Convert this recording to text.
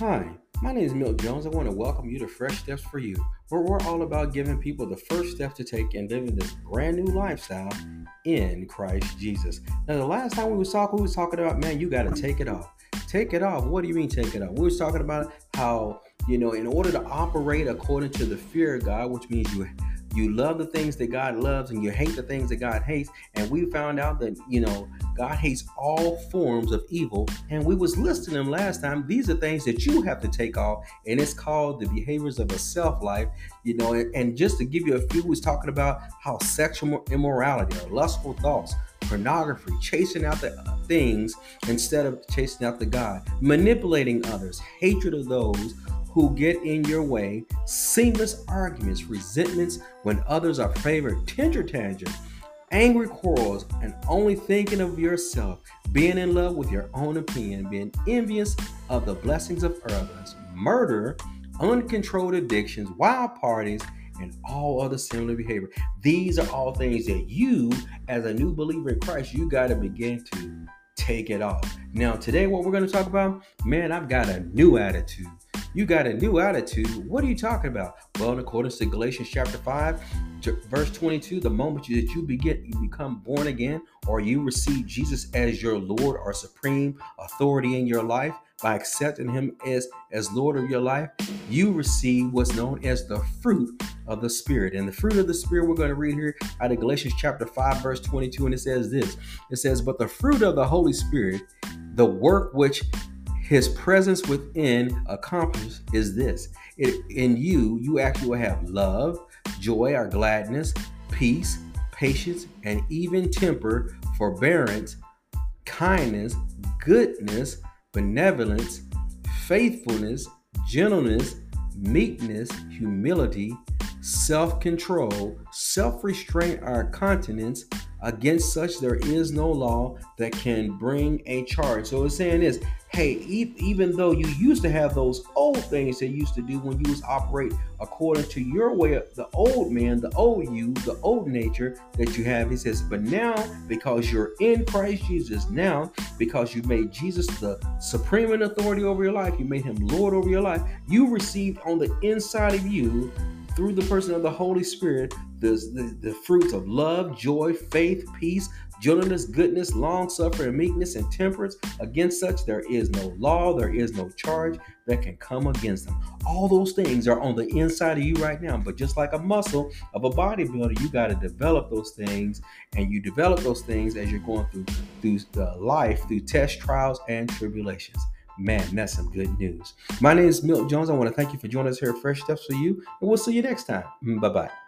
Hi, my name is Milt Jones. I want to welcome you to Fresh Steps for You, where we're all about giving people the first step to take in living this brand new lifestyle in Christ Jesus. Now, the last time we was talking about, man, you got to take it off. Take it off. What do you mean take it off? We was talking about how, in order to operate according to the fear of God, which means you love the things that God loves and you hate the things that God hates. And we found out that, God hates all forms of evil. And we was listing them last time. These are things that you have to take off. And it's called the behaviors of a self-life, and just to give you a few, we was talking about how sexual immorality or lustful thoughts, pornography, chasing out the things instead of chasing out the God, manipulating others, hatred of those who get in your way, seamless arguments, resentments when others are favored, tender tangents, angry quarrels, and only thinking of yourself, being in love with your own opinion, being envious of the blessings of others, murder, uncontrolled addictions, wild parties, and all other similar behavior. These are all things that you, as a new believer in Christ, you got to begin to take it off. Now, today, what we're going to talk about, man, I've got a new attitude. You got a new attitude. What are you talking about? Well, in accordance to Galatians chapter 5, verse 22, the moment that you become born again, or you receive Jesus as your Lord or supreme authority in your life, by accepting him as Lord of your life, you receive what's known as the fruit of the Spirit. And the fruit of the Spirit, we're going to read here out of Galatians chapter 5, verse 22, and it says this. It says, but the fruit of the Holy Spirit, the work which his presence within accomplishes is this. In you actually will have love, joy or gladness, peace, patience, and even temper, forbearance, kindness, goodness, benevolence, faithfulness, gentleness, meekness, humility, self-control, self-restraint or continence. Against such there is no law that can bring a charge. So it's saying this, hey, even though you used to have those old things that you used to do when you was operate according to your way of the old man, the old you, the old nature that you have, he says, but now because you're in Christ Jesus, now because you made Jesus the supreme authority over your life, you made him Lord over your life, you received on the inside of you through the person of the Holy Spirit, the fruits of love, joy, faith, peace, gentleness, goodness, long-suffering, meekness, and temperance. Against such there is no law, there is no charge that can come against them. All those things are on the inside of you right now. But just like a muscle of a bodybuilder, you got to develop those things, and you develop those things as you're going through the life, through tests, trials, and tribulations. Man, that's some good news. My name is Milt Jones. I want to thank you for joining us here at Fresh Steps for You, and we'll see you next time. Bye-bye.